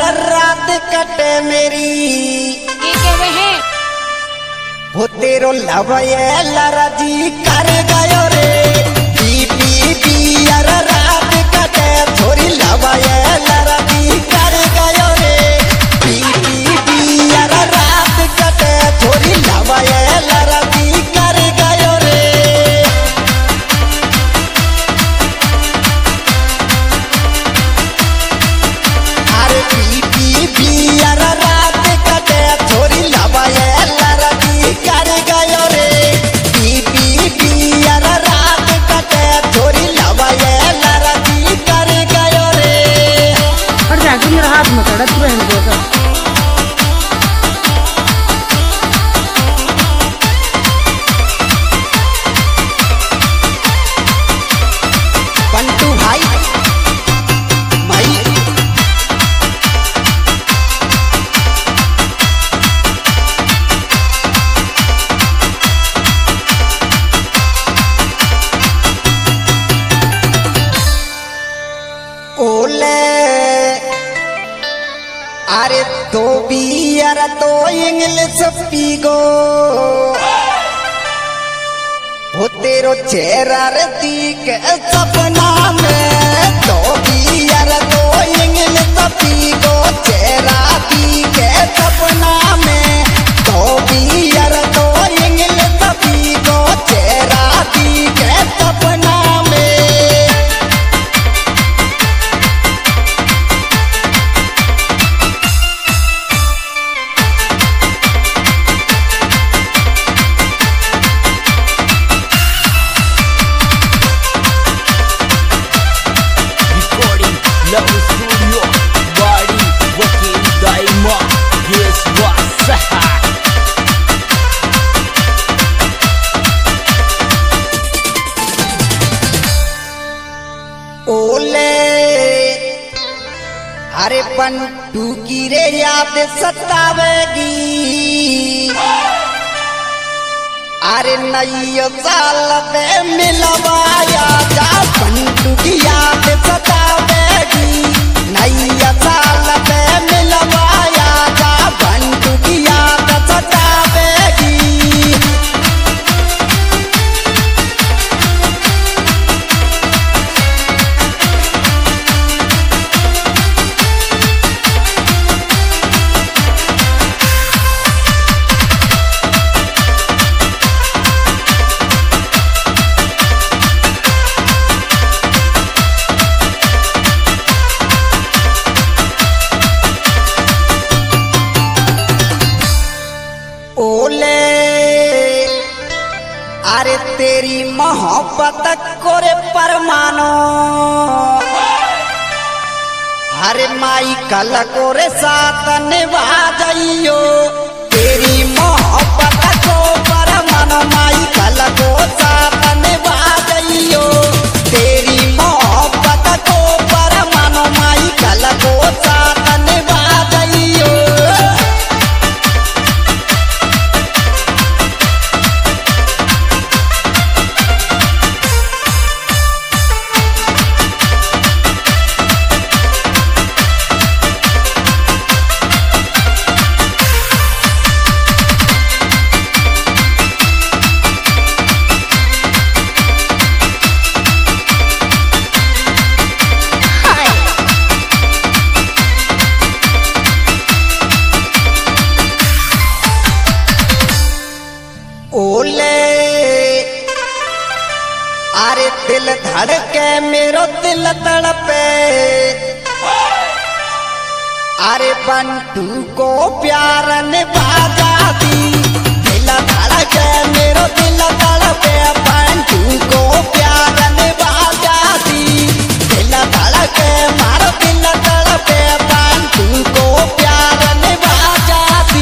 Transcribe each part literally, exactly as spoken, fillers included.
रात कटे मेरी के कहवे हैं वो तेरो लवये लरजी कर गयो रे पी पी पी यार रात कटे छोरी लवये लरजी कर गयो रे पी पी पी यार रात कटे छोरी लवये लरजी कर गयो रे अरे पी पी पी यार रात कटे छोरी लवये लरजी कर गयो रे पी पी पी यार रात कटे छोरी लवये लरजी कर गयो रे और जाके मेरा हाथ में तड़ा तू रहने देगा पंटू भाई भाई ओले अरे तो बियर तो इंग्लिश पीगो वो तेरो चेहरा रे दिख सपना में तो बियर तो इंग्लिश पीगो चेहरा दिख सपना में तो बियर तो इंग्लिश पीगो चेहरा दिख सपना में Recording Love Studio Body Working Daima Yes Wasaha ओले अरे पंटू की रे याद सतावेगी अरे नई साल पे मिलवाया जा पंटू की याद सतावेगी नई साल पे मिलवाया जा पंटू की याद सतावेगी ओले अरे तेरी मोहब्बत को रे परमानो अरे माई कल को रे साथ निभा जाइयो तेरी मोहब्बत को परमानो माई कल को साथ निभा जाइयो तेरी मोहब्बत को परमानो माई कल को साथ निभा जाइयो ओले अरे दिल धड़के मेरो दिल तड़पे अरे बंटू को प्यार निभा जाती दिल धड़के मेरो दिल तड़पे बंटू को प्यार निभा जाती दिल धड़के मारो दिल तड़पे बंटू को प्यार निभा जाती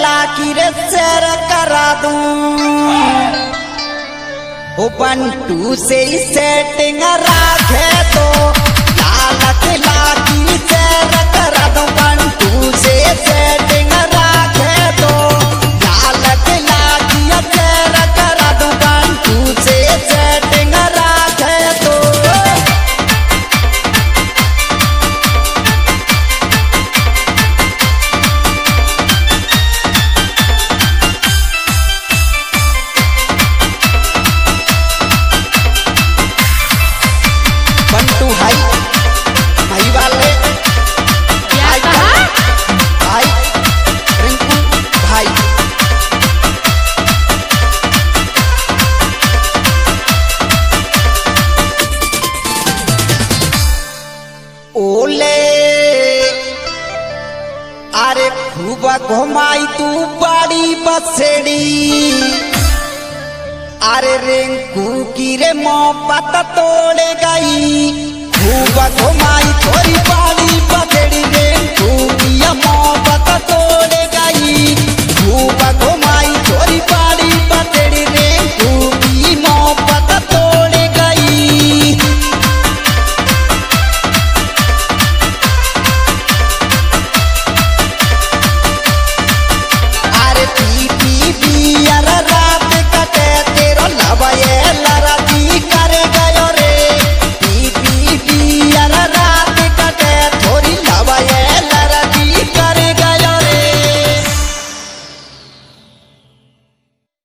चला की रे सैर करा दूं ओ बंटू से सेटिंग राखे तो लाल किला की सैर करा दूं बंटू से सेटिंग राखे तो लाल किला की सैर करा दूं बंटू से सेटिंग राखे तो बंटू भाई भाई वाले क्या कहा? भाई रिंकू भाई ओले अरे खूब घुमाई तू बड़ी बसेड़ी अरे रिंकू की रे मोहब्बत तोड़ गई खूब घुमाई थोड़ी बाल